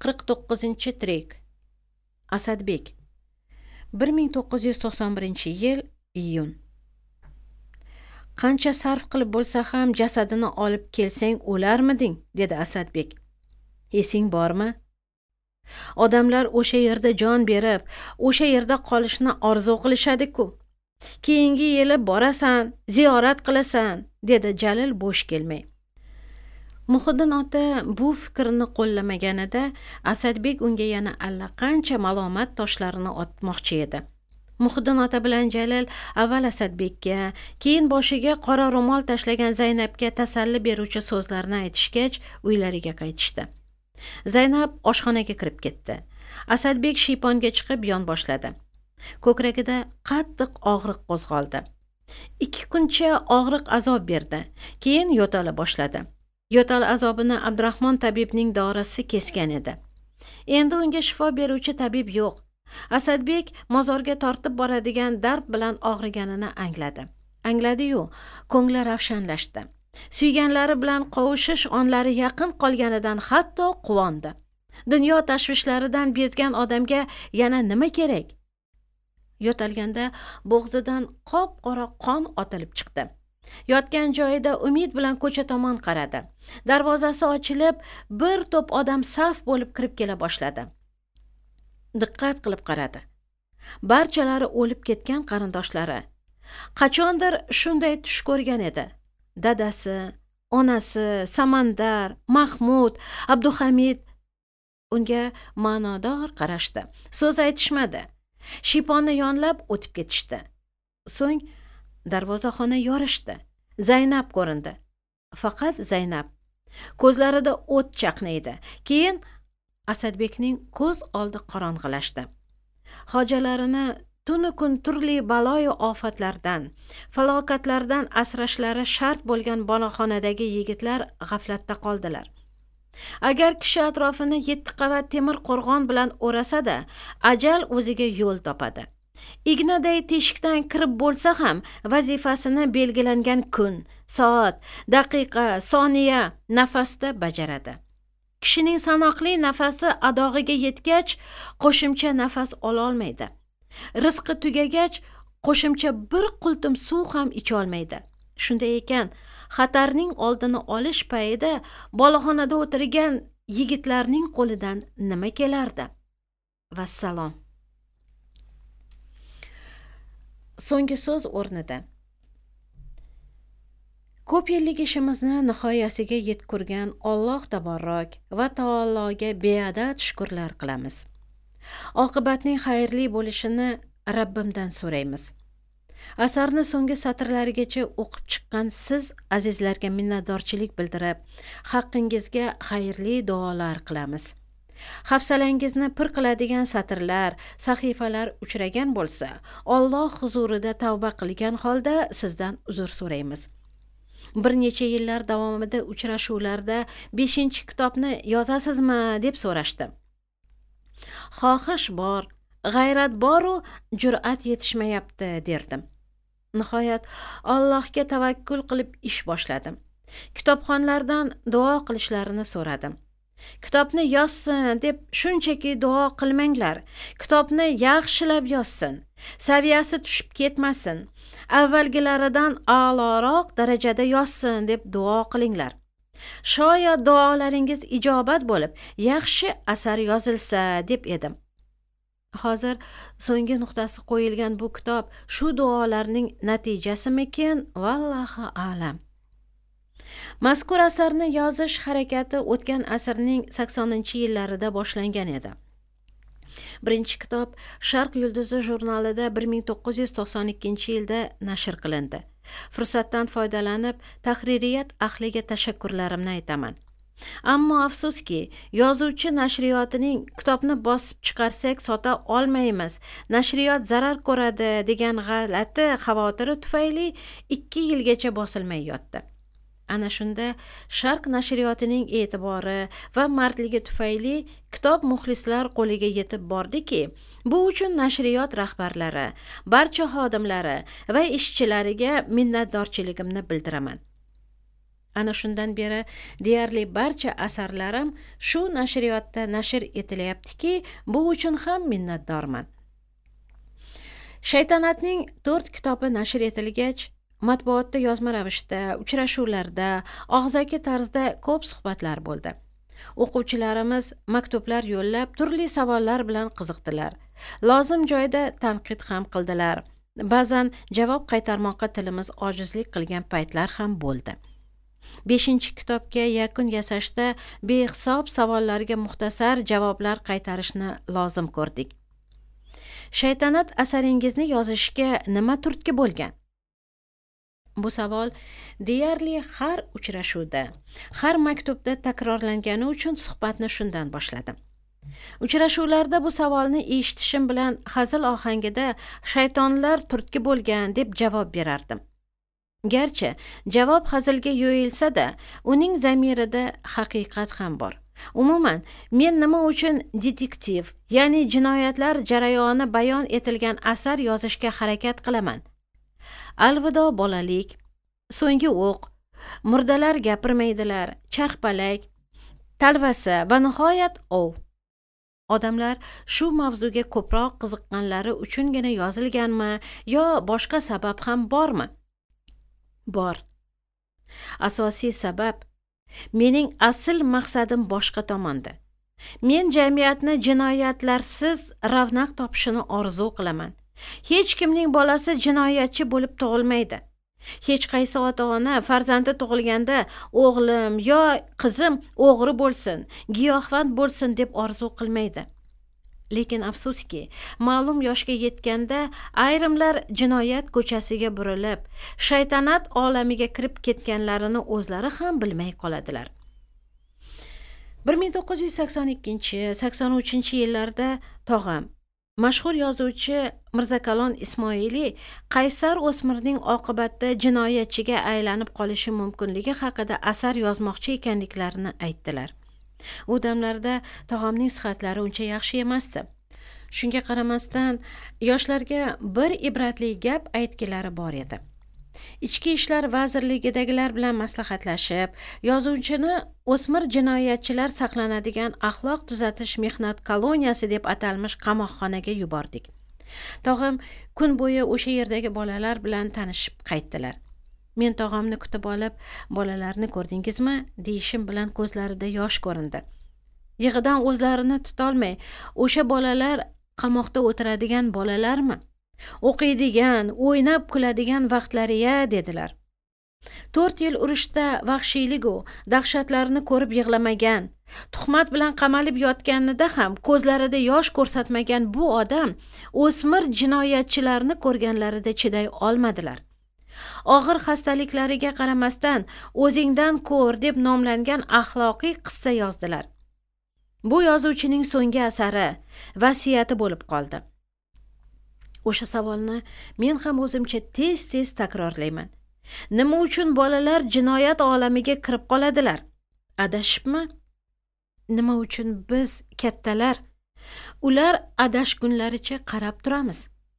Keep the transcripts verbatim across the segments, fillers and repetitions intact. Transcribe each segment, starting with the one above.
qirq to'qqizinchi trik. Asadbek. bir ming to'qqiz yuz to'qson birinchi yil iyun. Qancha sarf qilib bo'lsa ham jasadini olib kelsang o'larmiding, dedi Asadbek. Esing bormi? Odamlar o'sha yerda jon berib, o'sha yerda qolishni orzu qilishadi-ku. Keyingi yili borasan, ziyorat qilasan, dedi Jalil bo'sh kelmay. Muhiddin ota bu fikrni qo'llamaganida Asadbek unga yana allaqancha malomat toshlarini otmoqchi edi. Muhiddin ota bilan Jalil avval Asadbekka, keyin boshiga qora ro'mol tashlagan Zaynabga tasalli beruvchi so'zlarni aytishgach, uylariga qaytishdi. Zaynab oshxonaga kirib ketdi. Asadbek shiyponga chiqib yon boshladi. Ko'kragida qattiq og'riq qo'zg'oldi. Ikki kuncha og'riq azob berdi. Keyin yo'tala boshladi. Yo'tal azobini Abdurahmon tabibning dorisi kesgan edi. Endi unga shifo beruvchi tabib yo'q. Asadbek mozorga tortib boradigan dard bilan og'riganini angladi. Angladi-yu, ko'ngli ravshanlashdi. Suyganlari bilan qovushish onlari yaqin qolganidan hatto quvondi. Dunyo tashvishlaridan bezgan odamga yana nima kerak? Yo'talganda bo'g'zidan qop-qora qon otilib chiqdi. Yotgan joyida umid bilan ko'cha tomon qaradi. Darvozasi ochilib, bir to'p odam saf bo'lib kirib kela boshladi. Diqqat qilib qaradi. Barchalari o'lib ketgan qarindoshlari. Qachondir shunday tush ko'rgan edi. Dadasi, onasi, Samandar, Mahmud, Abduhamid unga ma'nodor qarashdi. So'z aytishmadi. Shiyponni yonlab o'tib ketishdi. So'ng darvozaxona yorishdi. Zaynab ko'rindi. Faqat Zaynab. Ko'zlarida o't chaqnaydi. Keyin Asadbekning ko'z oldi qorong'ilashdi. Hojalarini tunu kun turli baloyu ofatlardan, falokatlardan asrashlari shart bo'lgan boloxonadagi yigitlar g'aflatda qoldilar. Agar kishi atrofini yetti qavat temir qo'rg'on bilan o'rasa-da, ajal o'ziga yo'l topadi. Ignaday teshikdan kirib bo'lsa ham vazifasini belgilangan kun, soat, daqiqa, soniya, nafasda bajaradi. Kishining sanoqli nafasi adog'iga yetgach, qo'shimcha nafas ola olmaydi. Rizqi tugagach, qo'shimcha bir qultum suv ham icha olmaydi. Shunday ekan, xatarning oldini olish payida boloxonada o'tirgan yigitlarning qo'lidan nima kelardi? Vassalom. So'nggi so'z o'rnida. Ko'p yillik ishimizni nihoyasiga yetkazgan Alloh tabarrak va taologa beadad shukrlar qilamiz. Oqibatning xayrli bo'lishini Rabbimdan so'raymiz. Asarni so'nggi satrlarigacha o'qib chiqqan siz azizlarga minnatdorchilik bildirib, haqqingizga xayrli duolar qilamiz. Hafsalangizni pir qiladigan satrlar, sahifalar uchragan bo'lsa, Alloh huzurida tavba qilgan holda sizdan uzr so'raymiz. Bir necha yillar davomida uchrashuvlarda beshinchi kitobni yozasizmi deb so'rashdi. Xohish bor, g'ayrat bor u jur'at yetishmayapti derdim. Nihoyat Allohga tavakkul qilib ish boshladim. Kitobxonlardan duo qilishlarini so'radim. Kitobni yozsin deb shunchaki duo qilmanglar. Kitobni yaxshilab yozsin. Saviyasi tushib ketmasin. Avvalgilaridan a'loroq darajada yozsin deb duo qilinglar. Shoyat duolaringiz ijobat bo'lib, yaxshi asar yozilsa deb edim. Hozir so'nggi nuqtasi qo'yilgan bu kitob shu duolarning natijasimikin? Vallohu a'lam. Mazkur asarni yozish harakati o'tgan asrning saksoninchi yillarida boshlangan edi. Birinchi kitob Sharq yulduzi jurnalida bir ming to'qqiz yuz to'qson ikkinchi yilda nashr qilindi. Fursatdan foydalanib, tahririyat ahliga tashakkurlarimni aytaman. Ammo afsuski, yozuvchi nashriyotining kitobni bosib chiqarsak sota olmaymiz, nashriyot zarar ko'radi degan g'alati xavotiri tufayli ikki yilgacha bosilmay yotdi. Ana shunda Sharq nashriyotining e'tibori va mardligi tufayli kitob muxlislar qo'liga yetib bordiki, bu uchun nashriyot rahbarlari, barcha xodimlari va ishchilariga minnatdorchiligimni bildiraman. Ana shundan beri deyarli barcha asarlarim shu nashriyotda nashr etilyaptiki, bu uchun ham minnatdorman. Shaytanatning to'rt kitobi nashr etilgach, matbuotda yozma ravishda, uchrashuvlarda, og'zaki tarzda ko'p suhbatlar bo'ldi. O'quvchilarimiz maktublar yo'llab, turli savollar bilan qiziqdilar. Lozim joyda tanqid ham qildilar. Ba'zan javob qaytarmoqqa tilimiz ojizlik qilgan paytlar ham bo'ldi. beshinchi kitobga yakun yasashda behisob savollarga muxtasar javoblar qaytarishni lozim ko'rdik. Shaytanat asaringizni yozishga nima turtki bo'lgan? Bu savol deyarli har uchrashuvda, har maktubda takrorlangani uchun suhbatni shundan boshladim. Uchrashuvlarda bu savolni eshitishim bilan hazil ohangida shaytonlar turtki bo'lgan deb javob berardim. Garchi javob hazilga yo'yilsa-da, uning zamirida haqiqat ham bor. Umuman, men nima uchun detektiv, ya'ni jinoyatlar jarayoni bayon etilgan asar yozishga harakat qilaman? Alvido bolalik, so'nggi o'q, murdalar gapirmaydilar, charxpalak, talvasa va nihoyat ov. Odamlar shu mavzuga ko'proq qiziqqanlari uchungina yozilganmi yo boshqa sabab ham bormi? Bor. Asosiy sabab mening asl maqsadim boshqa tomonda. Men jamiyatni jinoyatlarsiz ravnaq topishini orzu qilaman. Hech kimning bolasi jinoyatchi bo'lib tug'ilmaydi. Hech qaysi ota-ona farzandi tug'ilganda o'g'lim yo qizim o'g'ri bo'lsin, giyohvand bo'lsin deb orzu qilmaydi. Lekin afsuski, ma'lum yoshga yetganda ayrimlar jinoyat ko'chasiga burilib, shaytanat olamiga kirib ketganlarini o'zlari ham bilmay qoladilar. bir ming to'qqiz yuz sakson ikkinchi sakson uchinchi yillarda tog'am, mashhur yozuvchi Mirzakalon Ismoili qaysar o'smirning oqibatda jinoyatchiga aylanib qolishi mumkinligi haqida asar yozmoqchi ekanliklarini aytdilar. U damlarda tog'amning sihatlari uncha yaxshi emasdi. Shunga qaramasdan yoshlarga bir ibratli gap aytgilari bor edi. Ichki ishlar vazirligidagilar bilan maslahatlashib, yozuvchini o'smir jinoyatchilar saqlanadigan axloq tuzatish mehnat koloniyasi deb atalmish qamoqxonaga yubordik. Tog'am kun bo'yi o'sha yerdagi bolalar bilan tanishib qaytdilar. Men tog'amni kutib olib, bolalarni ko'rdingizmi deyishim bilan ko'zlarida yosh ko'rindi. Yig'idan o'zlarini tutolmay, o'sha bolalar qamoqda o'tiradigan bolalarmi? O'qiydigan, o'ynab kuladigan vaqtlari-ya dedilar. to'rt yil urushda vahshiylik-u dahshatlarni ko'rib yig'lamagan, tuhmat bilan qamalib yotganida ham ko'zlarida yosh ko'rsatmagan bu odam o'smir jinoyatchilarni ko'rganlarida chiday olmadilar. Og'ir xastaliklariga qaramasdan o'zingdan ko'r deb nomlangan axloqiy qissa yozdilar. Bu yozuvchining so'nggi asari, vasiyati bo'lib qoldi. O'sha savolni men ham o'zimcha tez-tez takrorlayman. Nima uchun bolalar jinoyat olamiga kirib qoladilar? Adashibmi? Nima uchun biz kattalar ular adashgunlaricha qarab turamiz?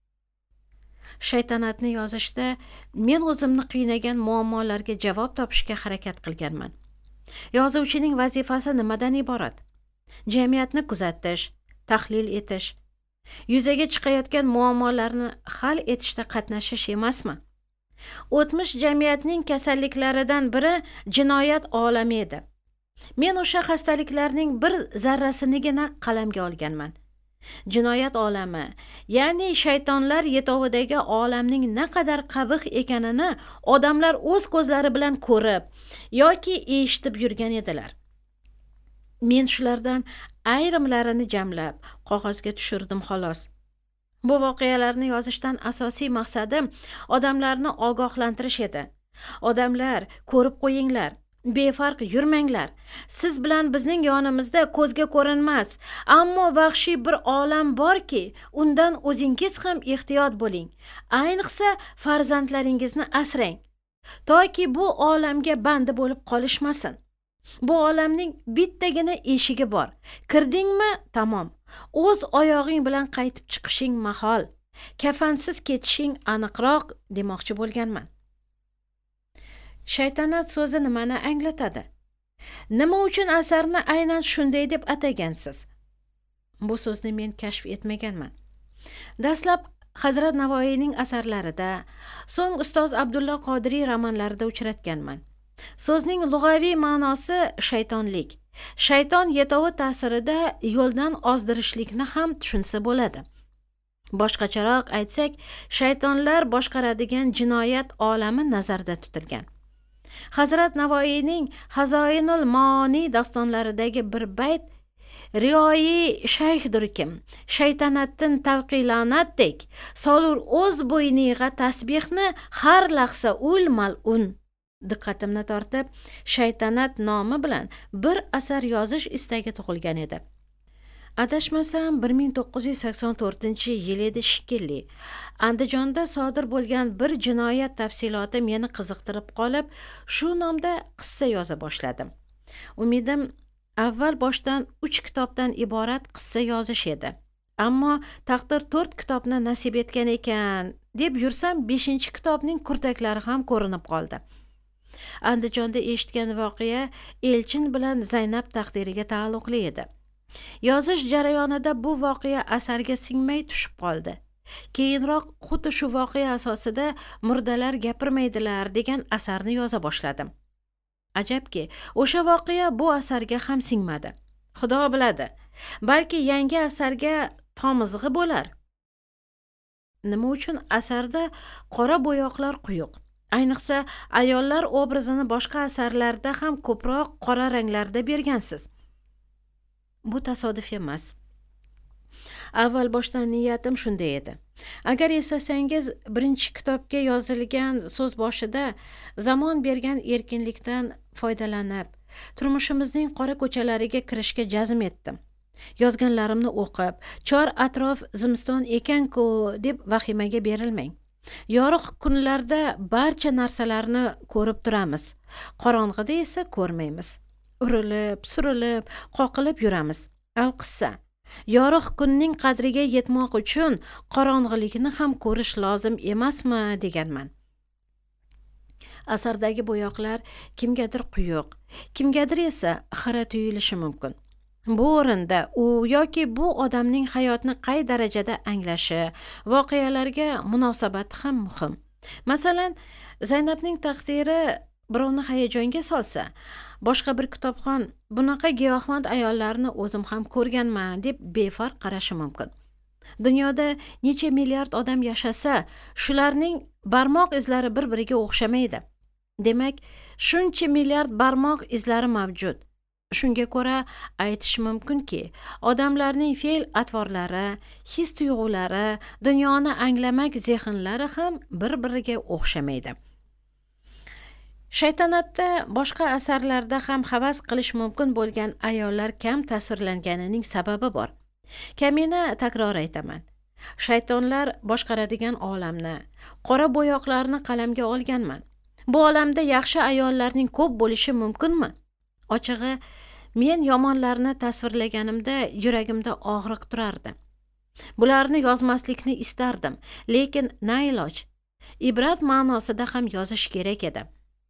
Shaytanatni yozishda men o'zimni qiynagan muammolarga javob topishga harakat qilganman. Yozuvchining vazifasi nimadan iborat? Jamiyatni kuzatish, tahlil etish, yuzaga chiqayotgan muammolarni hal etishda qatnashish emasmi? O'tmish jamiyatning kasalliklaridan biri jinoyat olami edi. Men o'sha xastaliklarning bir zarrasinigina qalamga olganman. Jinoyat olami, ya'ni shaytonlar yetovidagi olamning naqadar qabih ekanini odamlar o'z ko'zlari bilan ko'rib yoki eshitib yurgan edilar. Men shulardan ayrimlarini jamlab qog'ozga tushirdim xolos. Bu voqealarni yozishdan asosiy maqsadim odamlarni ogohlantirish edi. Odamlar, ko'rib qo'yinglar, befarq yurmanglar. Siz bilan bizning yonimizda ko'zga ko'rinmas, ammo vahshiy bir olam borki, undan o'zingiz ham ehtiyot bo'ling. Ayniqsa farzandlaringizni asrang, toki bu olamga bandi bo'lib qolishmasin. Bu olamning bittagina eshigi bor. Kirdingmi? Tamom. O'z oyog'ing bilan qaytib chiqishing mahol. Kafansiz ketishing aniqroq demoqchi bo'lganman. Shaytanat so'zi nimani anglatadi? Nima uchun asarni aynan shunday deb atagansiz? Bu so'zni men kashf etmaganman. Dastlab Hazrat Navoiyning asarlarida, so'ng ustoz Abdulla Qodiriy romanlarida uchratganman. So'zning lug'aviy ma'nosi shaytonlik. Shayton yetovi ta'sirida yo'ldan ozdirishlikni ham tushunsa bo'ladi. Boshqacharoq aytsak, shaytonlar boshqaradigan jinoyat olami nazarda tutilgan. Hazrat Navoiyning Hazoinul Maoni dostonlaridagi bir bayt riyoyi shayxdir kim, shaytanatdan tavqilanatdek, solur o'z bo'yniga tasbihni har lahza ul mal'un. Diqqatimni tortib, shaytanat nomi bilan bir asar yozish istagi tug'ilgan edi. Adashmasam bir ming to'qqiz yuz sakson to'rtinchi yil edi shekilli. Andijonda sodir bo'lgan bir jinoyat tafsiloti meni qiziqtirib qolib, shu nomda qissa yoza boshladim. Umidim avval boshdan uch kitobdan iborat qissa yozish edi. Ammo taqdir to'rt kitobni nasib etgan ekan deb yursam, beshinchi kitobning kurtaklari ham ko'rinib qoldi. Andijonda eshitgan voqea Elchin bilan Zaynab taqdiriga taalluqli edi. Yozish jarayonida bu voqea asarga singmay tushib qoldi. Keyinroq xuddi shu voqea asosida Murdalar gapirmaydilar degan asarni yoza boshladim. Ajabki, o'sha voqea bu asarga ham singmadi. Xudo biladi, balki yangi asarga tomizg'i bo'lar. Nima uchun asarda qora bo'yoqlar quyuq? Ayniqsa, ayollar obrazini boshqa asarlarda ham ko'proq qora ranglarda bergansiz. Bu tasodif emas. Avval boshdan niyatim shunday edi. Agar eslasangiz, birinchi kitobga yozilgan so'z boshida zamon bergan erkinlikdan foydalanib, turmushimizning qora ko'chalariga kirishga jazm etdim. Yozganlarimni o'qib, chor atrof zimiston ekan-ku deb vahimaga berilmang. Yorug' kunlarda barcha narsalarni ko'rib turamiz. Qorong'ida esa ko'rmaymiz. Urilib, surilib, qoqilib yuramiz. Al-qissa. Yorug' kunning qadriga yetmoq uchun qorong'ilikni ham ko'rish lozim emasmi deganman. Asardagi bo'yoqlar kimgadir quyuq, kimgadir esa xira tuyulishi mumkin. Bu o'rinda u yoki bu odamning hayotni qay darajada anglashi, voqealarga munosabati ham muhim. Masalan, Zaynabning taqdiri birovni hayajonga solsa, boshqa bir kitobxon bunaqa giyohvand ayollarni o'zim ham ko'rganman deb befarq qarashi mumkin. Dunyoda necha milliard odam yashasa, shularning barmoq izlari bir-biriga o'xshamaydi. Demak, shuncha milliard barmoq izlari mavjud. Shunga ko'ra aytish mumkinki, odamlarning fe'l atvorlari, his-tuyg'ulari, dunyoni anglamak zehnlari ham bir-biriga o'xshamaydi. Shaytanatda boshqa asarlarda ham havas qilish mumkin bo'lgan ayollar kam tasvirlanganining sababi bor. Kamina takror aytaman. Shaytonlar boshqaradigan olamni, qora bo'yoqlarni qalamga olganman. Bu olamda yaxshi ayollarning ko'p bo'lishi mumkinmi? Ochig'i, men yomonlarni tasvirlaganimda yuragimda og'riq turardi. Bularni yozmaslikni istardim, lekin na iloj. Ibrat ma'nosida ham yozish kerak edi.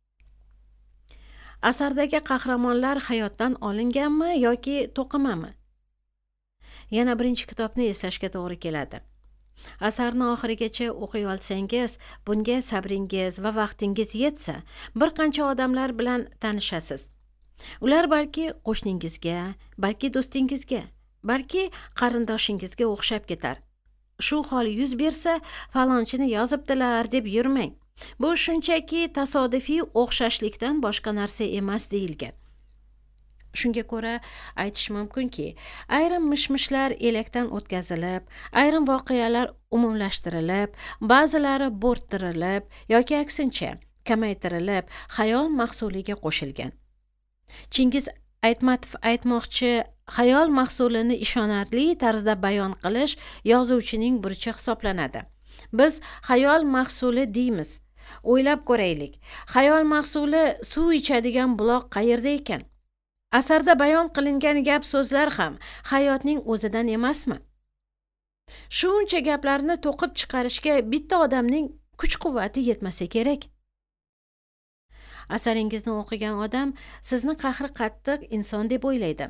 Asardagi qahramonlar hayotdan olinganmi yoki to'qimami? Yana birinchi kitobni eslashga to'g'ri keladi. Asarni oxirigacha o'qiy olsangiz, bunga sabringiz va vaqtingiz yetsa, bir qancha odamlar bilan tanishasiz. Ular balki qo'shningizga, balki do'stingizga, balki qarindoshingizga o'xshab ketar. Shu hol yuz bersa, falonchini yozibdilar deb yurmang. Bu shunchaki tasodifiy o'xshashlikdan boshqa narsa emas deyilgan. Shunga ko'ra aytish mumkinki, ayrim mishmishlar elakdan o'tkazilib, ayrim voqealar umumlashtirilib, ba'zilari bo'rttirilib yoki aksincha kamaytirilib, xayol mahsuliga qo'shilgan. Chingiz Aytmatov aytmoqchi, xayol mahsulini ishonarli tarzda bayon qilish yozuvchining burchi hisoblanadi. Biz xayol mahsuli deymiz. O'ylab ko'raylik. Xayol mahsuli suv ichadigan buloq qayerda ekan? Asarda bayon qilingan gap so'zlar ham hayotning o'zidan emasmi? Shuncha gaplarni to'qib chiqarishga bitta odamning kuch-quvvati yetmasa kerak. Asaringizni o'qigan odam sizni qahri qattiq inson deb o'ylaydi.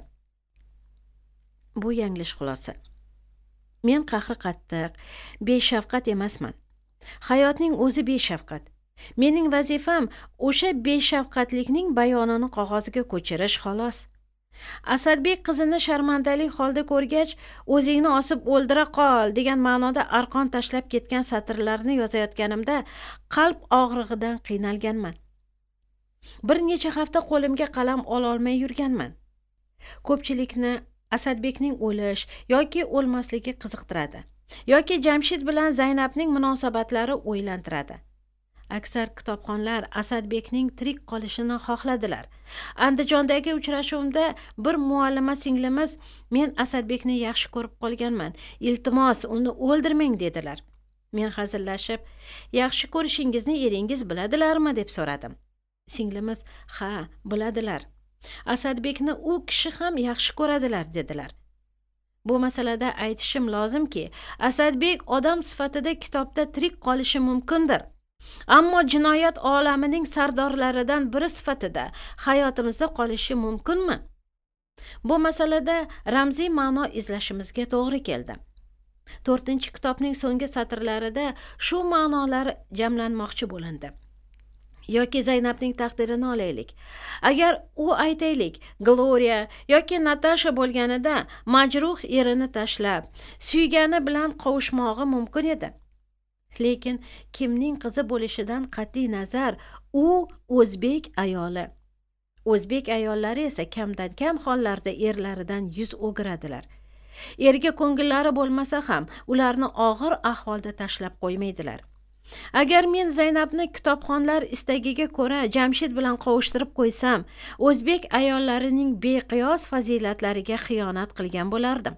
Bu yanglish xulosa. Men qahri qattiq, beshafqat emasman. Hayotning o'zi beshafqat. Mening vazifam o'sha beshafqatlikning bayonini qog'ozga ko'chirish xolos. Asadbek qizini sharmandalik holda ko'rgach, o'zingni osib o'ldira qol degan ma'noda arqon tashlab ketgan satrlarni yozayotganimda qalb og'rig'idan qiynalganman. Bir necha hafta qo'limga qalam ololmay yurganman. Ko'pchilikni Asadbekning o'lish yoki o'lmasligi qiziqtiradi, yoki Jamshid bilan Zaynabning munosabatlari o'ylantiradi. Aksar kitobxonlar Asadbekning tirik qolishini xohladilar. Andijondagi uchrashuvimda bir muallima singlimiz men Asadbekni yaxshi ko'rib qolganman, iltimos uni o'ldirmang dedilar. Men hazillashib, yaxshi ko'rishingizni eringiz biladilarmi deb so'radim. Singlimiz, ha, biladilar. Asadbekni u kishi ham yaxshi ko'radilar dedilar. Bu masalada aytishim lozimki, Asadbek odam sifatida kitobda tirik qolishi mumkindir. Ammo jinoyat olamining sardorlaridan biri sifatida hayotimizda qolishi mumkinmi? Bu masalada ramziy ma'no izlashimizga to'g'ri keldi. to'rtinchi kitobning so'nggi satrlarida shu ma'nolar jamlanmoqchi bo'lindi. Yoki Zaynabning taqdirini olaylik. Agar u aytaylik, Gloria yoki Natasha bo'lganida majruh erini tashlab, suygani bilan qovushmog'i mumkin edi. Lekin kimning qizi bo'lishidan qat'iy nazar, u o'zbek ayoli. O'zbek ayollari esa kamdan kam hollarda erlaridan yuz o'giradilar. Erga ko'ngillari bo'lmasa ham ularni og'ir ahvolda tashlab qo'ymaydilar. Agar men Zaynabni kitobxonlar istagiga ko'ra Jamshid bilan qovushtirib qo'ysam, o'zbek ayollarining beqiyos fazilatlariga xiyonat qilgan bo'lardim.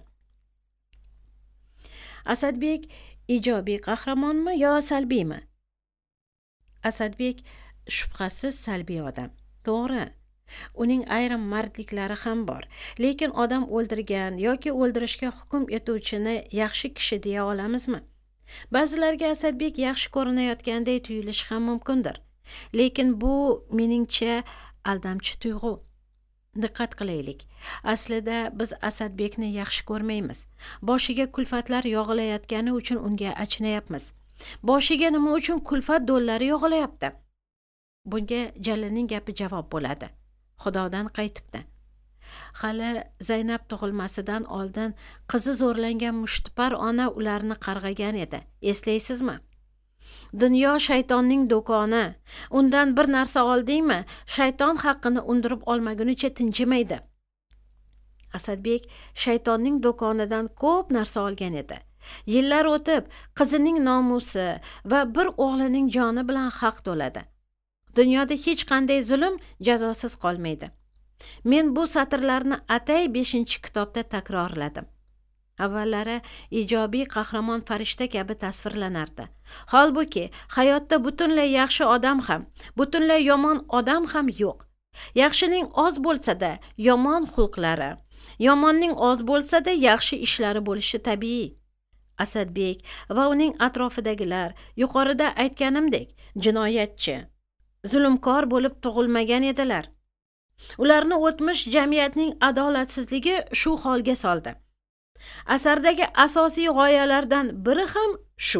Asadbek ijobiy qahramonmi yo salbiymi? Asadbek shubhasiz salbiy odam. To'g'ri. Uning ayrim mardliklari ham bor, lekin odam o'ldirgan yoki o'ldirishga hukm etuvchini yaxshi kishi deya olamizmi? Ba'zilarga Asadbek yaxshi ko'rinayotganday tuyulishi ham mumkindir, lekin bu meningcha aldamchi tuyg'u. Diqqat qilaylik. Aslida biz Asadbekni yaxshi ko'rmaymiz. Boshiga kulfatlar yog'ilayotgani uchun unga achinayapmiz. Boshiga nima uchun kulfat do'llari yog'ilayapti? Bunga Jalilning gapi javob bo'ladi. Xudodan qaytibdi. Hali Zaynab tug'ilmasidan oldin qizi zo'rlangan mushtipar ona ularni qarg'agan edi. Eslaysizmi? Dunyo shaytonning do'koni. Undan bir narsa oldingmi, shayton haqqini undirib olmagunicha tinchimaydi. Asadbek shaytonning do'konidan ko'p narsa olgan edi. Yillar o'tib, qizining nomusi va bir o'g'lining joni bilan haq to'ladi. Dunyoda hech qanday zulm jazosiz qolmaydi. Men bu satrlarni atay beshinchi kitobda takrorladim. Avvallari ijobiy qahramon farishta kabi tasvirlanardi. Holbuki hayotda butunlay yaxshi odam ham, butunlay yomon odam ham yo'q. Yaxshining oz bo'lsa-da yomon xulqlari, yomonning oz bo'lsa-da yaxshi ishlari bo'lishi tabiiy. Asadbek va uning atrofidagilar yuqorida aytganimdek jinoyatchi, zulmkor bo'lib tug'ilmagan edilar. Ularni o'tmish jamiyatning adolatsizligi shu holga soldi. Asardagi asosiy g'oyalardan biri ham shu.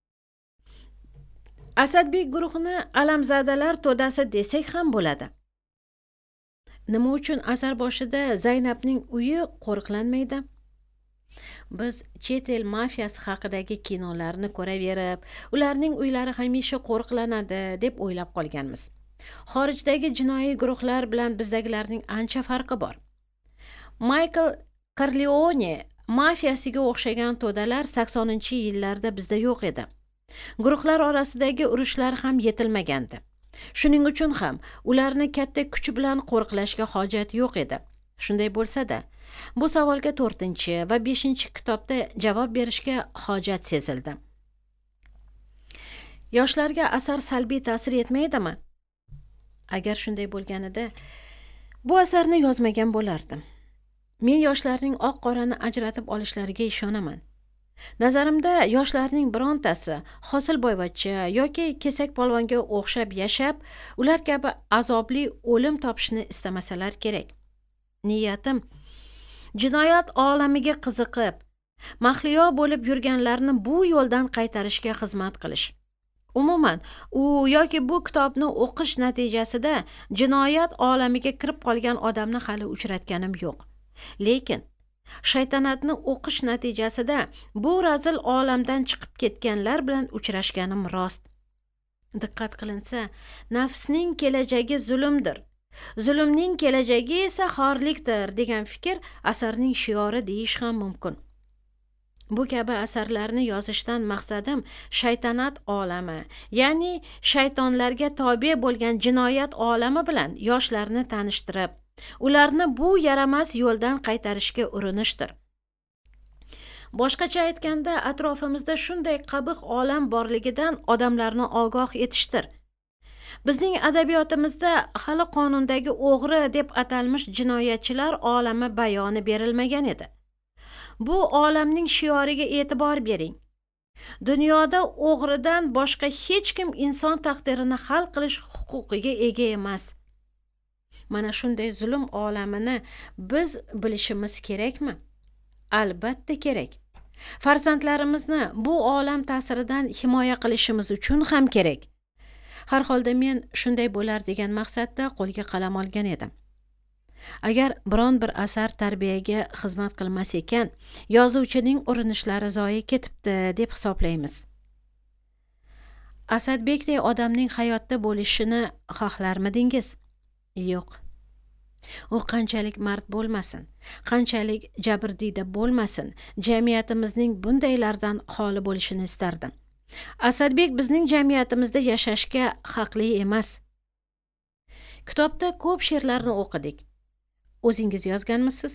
Asadbek guruhini alamzadalar to'dasi desak ham bo'ladi. Nima uchun asar boshida Zaynabning uyi qo'riqlanmaydi? Biz chet el mafiyasi haqidagi kinolarni ko'raverib, ularning uylari hamisha qo'riqlanadi deb o'ylab qolganmiz. Xorijdagi jinoiy guruhlar bilan bizdagilarning ancha farqi bor. Michael Corleone mafiyasiga o'xshagan to'dalar saksoninchi yillarda bizda yo'q edi. Guruhlar orasidagi urushlar ham yetilmagandi. Shuning uchun ham ularni katta kuch bilan qo'riqlashga hojat yo'q edi. Shunday bo'lsa-da, bu savolga to'rtinchi va beshinchi kitobda javob berishga hojat sezildi. Yoshlarga asar salbiy ta'sir etmaydimi? Agar shunday bo'lganida, bu asarni yozmagan bo'lardim. Men yoshlarning oq-qorani ajratib olishlariga ishonaman. Nazarimda yoshlarning birontasi hosilboyvachcha yoki kesak polvonga o'xshab yashab, ular kabi azobli o'lim topishni istamasalar kerak. Niyatim jinoyat olamiga qiziqib, mahliyo bo'lib yurganlarni bu yo'ldan qaytarishga xizmat qilish. Umuman, u yoki bu kitobni o'qish natijasida jinoyat olamiga kirib qolgan odamni hali uchratganim yo'q. Lekin shaytanatni o'qish natijasida bu razil olamdan chiqib ketganlar bilan uchrashganim rost. Diqqat qilinsa, nafsning kelajagi zulmdir, zulmning kelajagi esa xorlikdir degan fikr asarning shiori deyish ham mumkin. Bu kabi asarlarni yozishdan maqsadim shaytanat olami, ya'ni shaytonlarga tobe bo'lgan jinoyat olami bilan yoshlarni tanishtirib, ularni bu yaramas yo'ldan qaytarishga urinishdir. Boshqacha aytganda, atrofimizda shunday qabih olam borligidan odamlarni ogoh etishdir. Bizning adabiyotimizda hali qonundagi o'g'ri deb atalmish jinoyatchilar olami bayoni berilmagan edi. Bu olamning shioriga e'tibor bering. Dunyoda o'g'ridan boshqa hech kim inson taqdirini hal qilish huquqiga ega emas. Mana shunday zulm olamini biz bilishimiz kerakmi? Albatta kerak. Farzandlarimizni bu olam ta'siridan himoya qilishimiz uchun ham kerak. Har holda men shunday bo'lar degan maqsadda qo'lga qalam olgan edim. Agar biron bir asar tarbiyaga xizmat qilmas ekan, yozuvchining urinishlari zoyi ketibdi deb hisoblaymiz. Asadbekdek odamning hayotda bo'lishini xohlarmidingiz? Yo'q. U qanchalik mard bo'lmasin, qanchalik jabrdiyda bo'lmasin, jamiyatimizning bundaylardan xoli bo'lishini istardim. Asadbek bizning jamiyatimizda yashashga haqli emas. Kitobda ko'p she'rlarni o'qidik. O'zingiz yozganmisiz?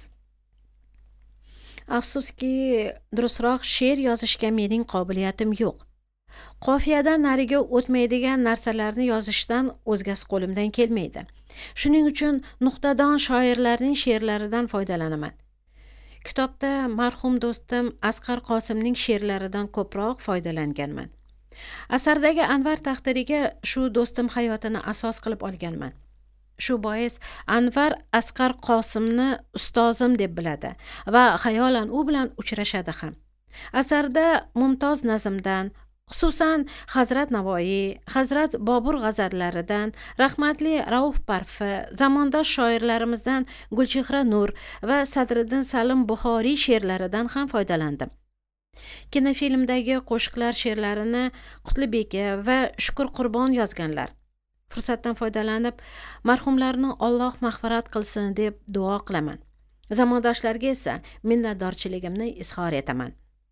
Afsuski, durustroq she'r yozishga mening qobiliyatim yo'q. Qofiyadan nariga o'tmaydigan narsalarni yozishdan o'zgasi qo'limdan kelmaydi. Shuning uchun nuqtadon shoirlarning she'rlaridan foydalanaman. Kitobda marhum do'stim Asqar Qosimning she'rlaridan ko'proq foydalanganman. Asardagi Anvar taqdiriga shu do'stim hayotini asos qilib olganman. Shu bois Anvar Asqar Qosimni ustozim deb biladi va xayolan u bilan uchrashadi ham. Asarda mumtoz nazmdan, xususan Hazrat Navoiy, Hazrat Bobur g'azallaridan, rahmatli Rauf Parfi, zamondosh shoirlarimizdan Gulchehra Nur va Sadriddin Salim Buxoriy she'rlaridan ham foydalandim. Kinofilmdagi qo'shiqlar she'rlarini Qutlibeka va Shukur Qurbon yozganlar. Fursatdan foydalanib, marhumlarni Alloh mag'firat qilsin deb duo qilaman. Zamondoshlarga esa minnatdorchiligimni izhor etaman.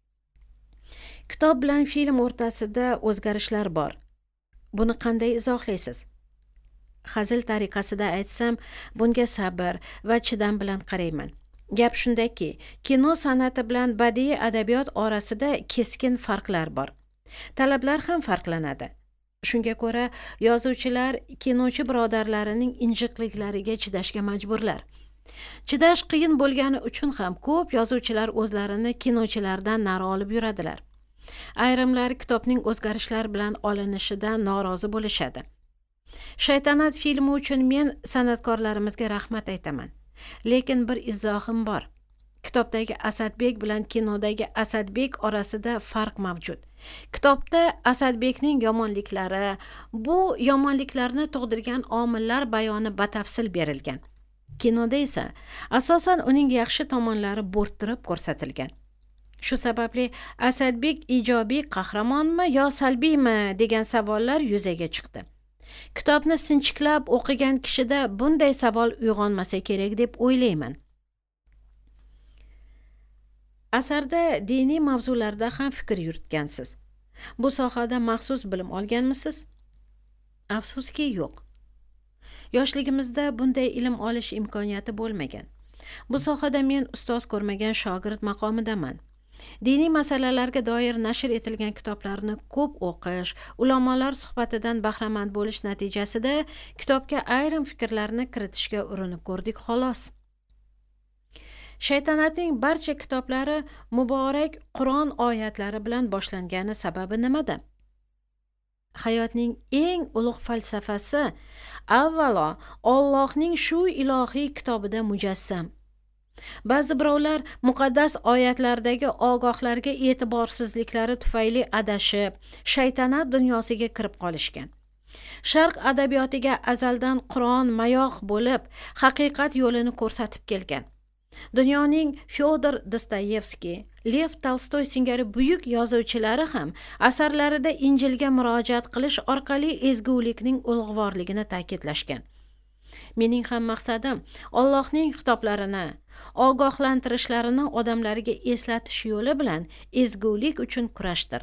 Kitob bilan film o'rtasida o'zgarishlar bor. Buni qanday izohlaysiz? Hazil tariqasida aytsam, bunga sabr va chidam bilan qarayman. Gap shundaki, kino san'ati bilan badiiy adabiyot orasida keskin farqlar bor. Talablar ham farqlanadi. Shunga ko'ra, yozuvchilar kinochi birodarlarining injiqliklariga chidashga majburlar. Chidash qiyin bo'lgani uchun ham ko'p yozuvchilar o'zlarini kinochilardan nari olib yuradilar. Ayrimlari kitobning o'zgarishlar bilan olinishidan norozi bo'lishadi. Shaytanat filmi uchun men san'atkorlarimizga rahmat aytaman. Lekin bir izohim bor. Kitobdagi Asadbek bilan kinodagi Asadbek orasida farq mavjud. Kitobda Asadbekning yomonliklari, bu yomonliklarni tug'dirgan omillar bayoni batafsil berilgan. Kinoda esa asosan uning yaxshi tomonlari bo'rttirib ko'rsatilgan. Shu sababli Asadbek ijobiy qahramonmi yo salbiymi degan savollar yuzaga chiqdi. Kitobni sinchiklab o'qigan kishida bunday savol uyg'onmasa kerak deb o'ylayman. Asarda diniy mavzularda ham fikr yuritgansiz. Bu sohada maxsus bilim olganmisiz? Afsuski yo'q. Yoshligimizda bunday ilm olish imkoniyati bo'lmagan. Bu sohada men ustoz ko'rmagan shogird maqomidaman. Diniy masalalarga doir nashr etilgan kitoblarni ko'p o'qish, ulamolar suhbatidan bahramand bo'lish natijasida kitobga ayrim fikrlarni kiritishga urinib ko'rdik xolos. Shaytanatning barcha kitoblari muborak Qur'on oyatlari bilan boshlangani sababi nimada? Hayotning eng ulug' falsafasi avvalo Allohning shu ilohiy kitobida mujassam. Ba'zi birovlar muqaddas oyatlardagi ogohlarga e'tiborsizliklari tufayli adashib, shaytanat dunyosiga kirib qolishgan. Sharq adabiyotiga azaldan Qur'on mayoq bo'lib, haqiqat yo'lini ko'rsatib kelgan. Dunyoning Fyodor Dostoyevskiy, Lev Tolstoy singari buyuk yozuvchilari ham asarlarida Injilga murojaat qilish orqali ezgulikning ulug'vorligini ta'kidlashgan. Mening ham maqsadim Allohning kitoblarini, ogohlantirishlarini odamlarga eslatish yo'li bilan ezgulik uchun kurashdir.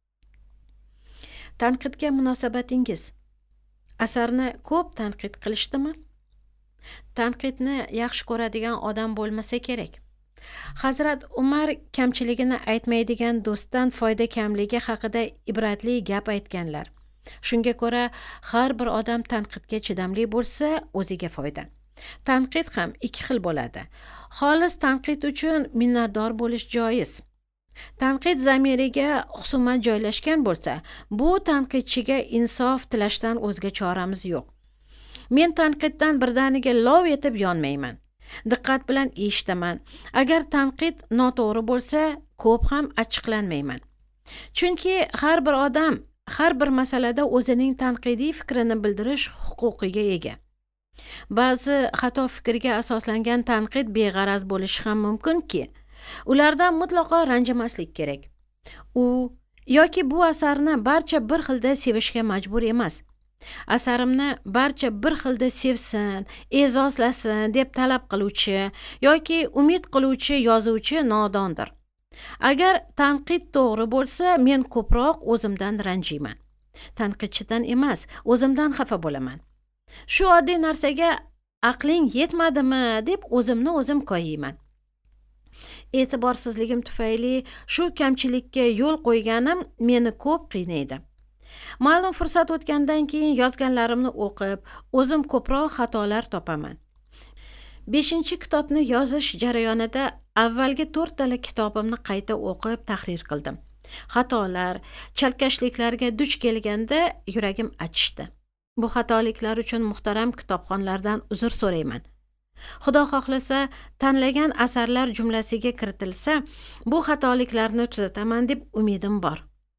Tanqidga munosabatingiz. Asarni ko'p tanqid qilishdimi? Tanqidni yaxshi ko'radigan odam bo'lmasa kerak. Hazrat Umar kamchiligini aytmaydigan do'stdan foyda kamligi haqida ibratli gap aytganlar. Shunga ko'ra, har bir odam tanqidga chidamli bo'lsa, o'ziga foyda. Tanqid ham ikki xil bo'ladi. Xolis tanqid uchun minnatdor bo'lish joiz. Tanqid zamiriga husumat joylashgan bo'lsa, bu tanqidchiga insof tilashdan o'zga choramiz yo'q. Men tanqiddan birdaniga lov etib yonmayman. Diqqat bilan eshitaman. Agar tanqid noto'g'ri bo'lsa, ko'p ham achchiqlanmayman. Chunki har bir odam har bir masalada o'zining tanqidiy fikrini bildirish huquqiga ega. Ba'zi xato fikrga asoslangan tanqid beg'araz bo'lishi ham mumkinki, ulardan mutlaqo ranjimaslik kerak. U yoki bu asarni barcha bir xilda sevishga majbur emas. Asarimni barcha bir xilda sevsin, e'zozlasin deb talab qiluvchi yoki umid qiluvchi yozuvchi nodondir. Agar tanqid to'g'ri bo'lsa, men ko'proq o'zimdan ranjiyman. Tanqidchidan emas, o'zimdan xafa bo'laman. Shu oddiy narsaga aqling yetmadimi deb o'zimni o'zim koyiyman. E'tiborsizligim tufayli shu kamchilikka yo'l qo'yganim meni ko'p qiynaydi. Ma'lum fursat o'tgandan keyin yozganlarimni o'qib, o'zim ko'proq xatolar topaman. beshinchi kitobni yozish jarayonida avvalgi to'rttala kitobimni qayta o'qib tahrir qildim. Xatolar, chalkashliklarga duch kelganda yuragim achishdi. Bu xatoliklar uchun muhtaram kitobxonlardan uzr so'rayman. Xudo xohlasa, tanlagan asarlar jumlasiga kiritilsa, bu xatoliklarni tuzataman deb umidim bor.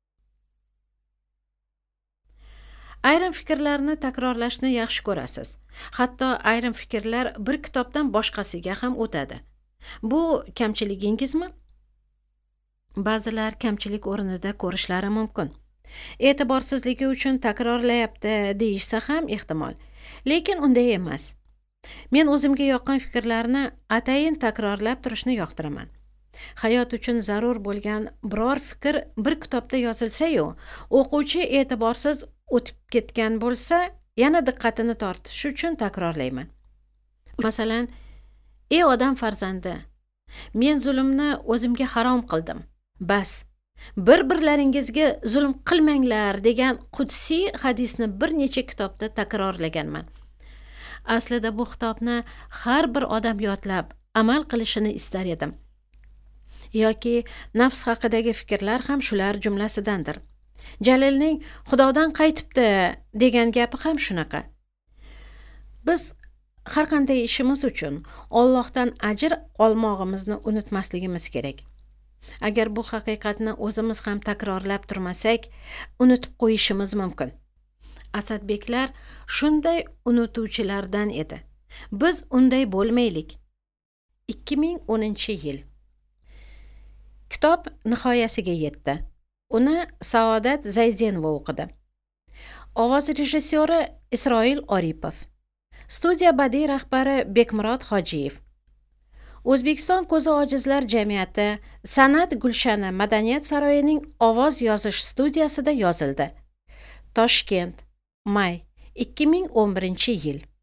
Ayrim fikrlarni takrorlashni yaxshi ko'rasiz. Hatto ayrim fikrlar bir kitobdan boshqasiga ham o'tadi. Bu kamchiligingizmi? Ba'zilar kamchilik o'rnida ko'rishlari mumkin. E'tiborsizligi uchun takrorlayapti deyishsa ham ehtimol. Lekin unday emas. Men o'zimga yoqqan fikrlarni atayin takrorlab turishni yoqtiraman. Hayot uchun zarur bo'lgan biror fikr bir kitobda yozilsa-yu, o'quvchi e'tiborsiz o'tib ketgan bo'lsa, yana diqqatini tortish uchun takrorlayman. Masalan, ey odam farzandi, men zulmni o'zimga harom qildim. Bas, bir-birlaringizga zulm qilmanglar degan qudsiy hadisni bir necha kitobda takrorlaganman. Aslida bu kitobni har bir odam yodlab, amal qilishini istar edim. Yoki nafs haqidagi fikrlar ham shular jumlasidandir. Jalilning Xudodan qaytibdi degan gapi ham shunaqa. Biz har qanday ishimiz uchun Allohdan ajr olmog'imizni unutmasligimiz kerak. Agar bu haqiqatni o'zimiz ham takrorlab turmasak, unutib qo'yishimiz mumkin. Asadbeklar shunday unutuvchilardan edi. Biz unday bo'lmaylik. ikki ming o'ninchi yil. Kitob nihoyasiga yetdi. Uni Saodat Zaydenova o'qidi. Ovoz rejissyori Isroil Oripov. Studiya badiiy rahbari Bekmurod Hojiyev. O'zbekiston ko'zi ojizlar jamiyati San'at Gulshani Madaniyat saroyining ovoz yozish studiyasida yozildi. Toshkent, may ikki ming o'n birinchi yil.